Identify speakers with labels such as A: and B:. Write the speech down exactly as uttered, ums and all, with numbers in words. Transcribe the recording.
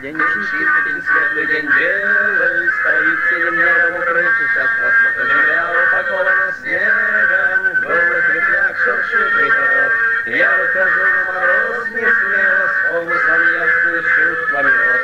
A: день чистый, день светлый, день белый, стоит синим небом укрывшись от космоса земля, упакована снегом, в голых ветвях шуршит ветерок. Я выхожу на мороз не смело, с помыслом ясных чувствами рос.